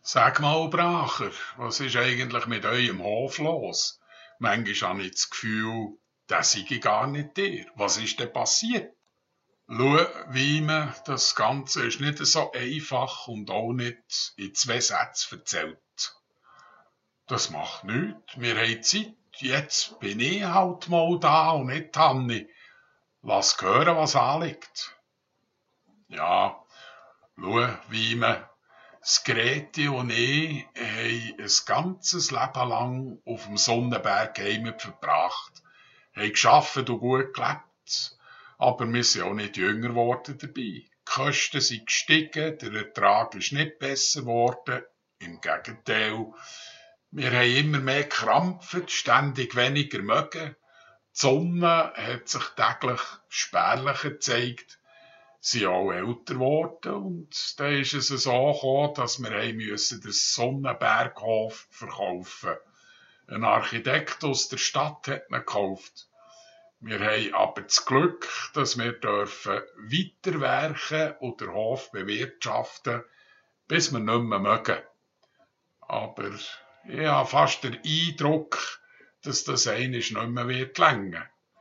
Sag mal, Bracher, was ist eigentlich mit eurem Hof los? Manchmal habe ich das Gefühl, das sei gar nicht dir. Was ist denn passiert? Schau, Weime, das Ganze ist nicht so einfach und auch nicht in 2 Sätzen erzählt. Das macht nichts, wir haben Zeit. Jetzt bin ich halt mal da und nicht Hanni. Lass hören, was anliegt. Ja, schau, Weime, das Greti und ich haben ein ganzes Leben lang auf dem Sonnenberg heim verbracht. Haben gearbeitet und gut gelebt. Aber wir sind auch nicht jünger geworden dabei. Die Kosten sind gestiegen, der Ertrag ist nicht besser geworden. Im Gegenteil. Wir haben immer mehr gekrampft, ständig weniger mögen. Die Sonne hat sich täglich spärlicher gezeigt. Sie sind auch älter geworden und dann ist es so gekommen, dass wir den Sonnenberghof verkaufen mussten. Ein Architekt aus der Stadt hat ihn gekauft. Wir haben aber das Glück, dass wir weiterwerken und den Hof bewirtschaften, bis wir nicht mehr mögen. Aber ich habe fast den Eindruck, dass das einmal nicht mehr wird gelingen.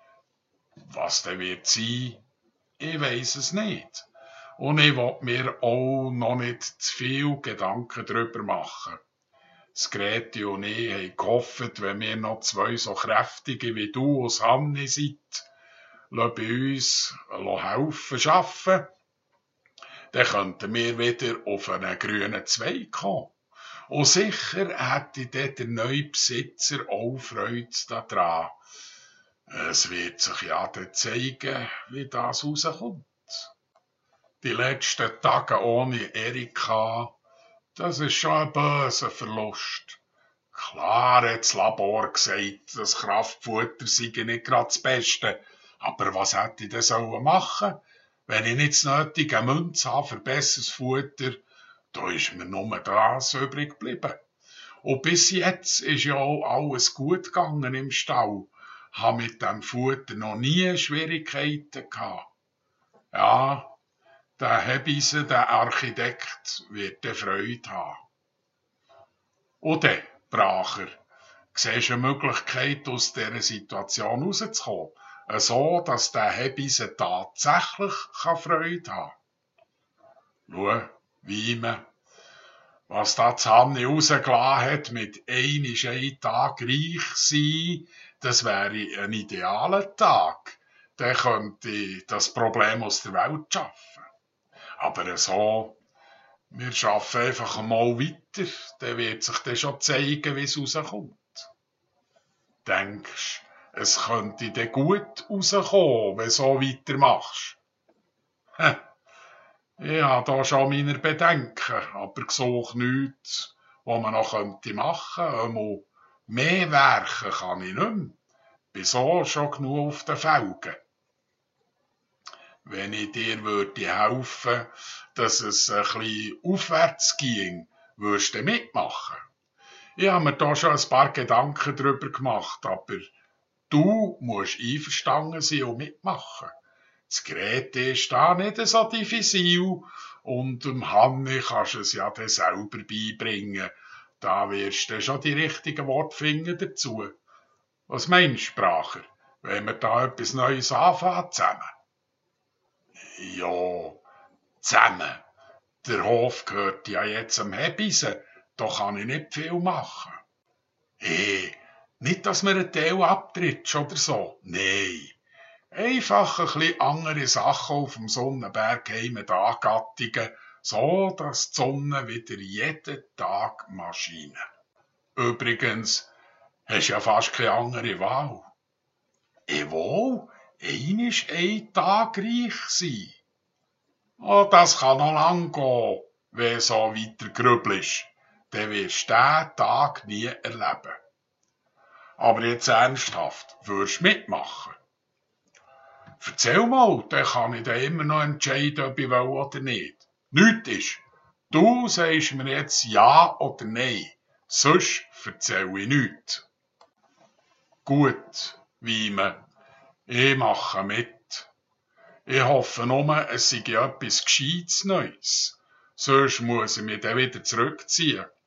Was dann wird sein, ich weiss es nicht. Und ich will mir auch noch nicht zu viel Gedanken darüber machen. Das Greti und ich haben gehofft, wenn wir noch 2 so kräftige wie du aus Hanni seid, bei uns helfen arbeiten, dann könnten wir wieder auf einen grünen Zweig kommen. Und sicher hätte dann der neue Besitzer auch Freude daran. Es wird sich ja dann zeigen, wie das rauskommt. Die letzten Tage ohne Erika, das ist schon ein böser Verlust. Klar hat das Labor gesagt, das Kraftfutter sei nicht gerade das Beste. Aber was hätte ich denn machen? Wenn ich nicht das nötige Münz habe für besseres Futter, da ist mir nur das übrig geblieben. Und bis jetzt ist ja auch alles gut gegangen im Stall. Habe mit dem Futter noch nie Schwierigkeiten gehabt. Ja, der Hebise, der Architekt, wird Freude haben. Und dann, Bracher, siehst du eine Möglichkeit, aus dieser Situation rauszukommen? So, dass der Hebise tatsächlich Freude haben kann. Schau, Weime, was da Hanni rausgelassen hat mit ein Tag reich sein, das wäre ein idealer Tag. Dann könnte ich das Problem aus der Welt schaffen. Aber so, wir arbeiten einfach mal weiter, dann wird sich dann schon zeigen, wie es rauskommt. Denkst du, es könnte dann gut rauskommen, wenn du so weitermachst? Ich habe da schon meine Bedenken, aber gesucht nichts, was man noch machen könnte. Einmal mehr werken kann ich nicht mehr. Bin so schon genug auf den Felgen. Wenn ich dir helfen würde, dass es ein bisschen aufwärts ging, würdest du mitmachen. Ich habe mir da schon ein paar Gedanken darüber gemacht, aber du musst einverstanden sein und mitmachen. Das Gerät ist da nicht so diffizil und dem Hanni kannst du es ja dann selber beibringen. Da wirst du schon die richtigen Worte finden dazu. Was meinst du, Bracher, wenn wir da etwas Neues anfangen zusammen? Ja, zusammen. Der Hof gehört ja jetzt am Hebise, da kann ich nicht viel machen. Hey, nicht, dass mir ein Teil abtritt oder so. Nein. Einfach ein bisschen andere Sachen auf dem Sonnenberg heim angattigen, so dass die Sonne wieder jeden Tag scheint. Übrigens, hast ja fast keine andere Wahl. Jawohl, einmal ist ein Tag reich sein. Oh, das kann noch lang gehen, wenn so weiter grübelst. Dann wirst du diesen Tag nie erleben. Aber jetzt ernsthaft, würdest du mitmachen? Erzähl mal, dann kann ich dann immer noch entscheiden, ob ich will oder nicht. Nichts ist. Du sagst mir jetzt ja oder nein. Sonst erzähl ich nichts. Gut, Weime. Ich mache mit. Ich hoffe nur, es sei etwas Gescheites Neues. Sonst muss ich mich dann wieder zurückziehen.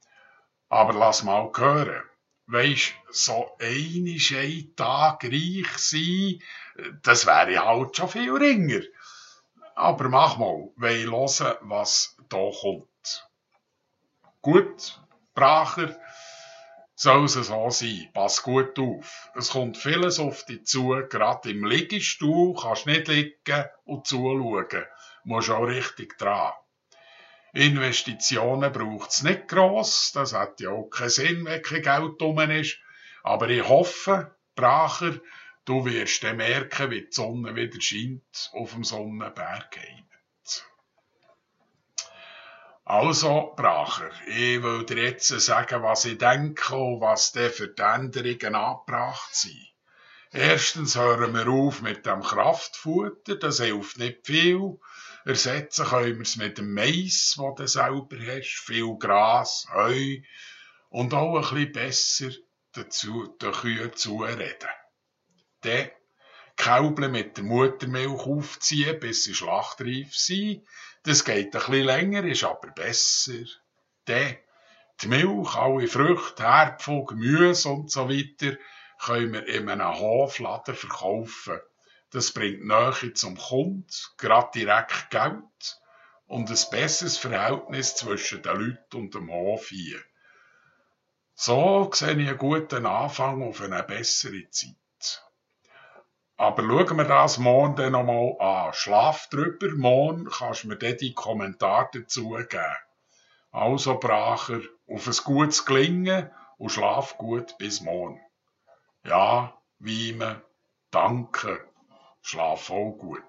Aber lass mal hören. Weisst, so ein Tag reich sein, das wäre halt schon viel ringer. Aber mach mal, weil hören, was da kommt. Gut, Bracher, soll es so sein. Pass gut auf. Es kommt vieles auf dich zu, gerade im Liegestuhl kannst nicht liegen und zuschauen. Musst auch richtig dran. Investitionen braucht's nicht gross, das hat ja auch keinen Sinn, wenn kein Geld rum ist. Aber ich hoffe, Bracher, du wirst dann merken, wie die Sonne wieder scheint auf dem Sonnenberg heimt. Also, Bracher, ich will dir jetzt sagen, was ich denke und was denn für die Änderungen angebracht sind. Erstens hören wir auf mit dem Kraftfutter, das hilft nicht viel. Ersetzen können wir es mit dem Mais, den du selber hast, viel Gras, Heu und auch ein bisschen besser den Kühen zureden. Dann Kälble mit der Muttermilch aufziehen, bis sie schlachtreif sind. Das geht ein bisschen länger, ist aber besser. Dann die Milch, alle Früchte, Herdpfel, Gemüse und so weiter können wir in einem Hofladen verkaufen. Das bringt Nähe zum Kunden, gerade direkt Geld und ein besseres Verhältnis zwischen den Leuten und dem Hof hier. So sehe ich einen guten Anfang auf eine bessere Zeit. Aber schauen wir das morgen dann nochmal an. Schlaf drüber, morgen kannst du mir dann die Kommentare dazu geben. Also, Bracher, auf ein gutes Gelingen und schlaf gut bis morgen. Ja, Weime, danke, schlaf auch gut.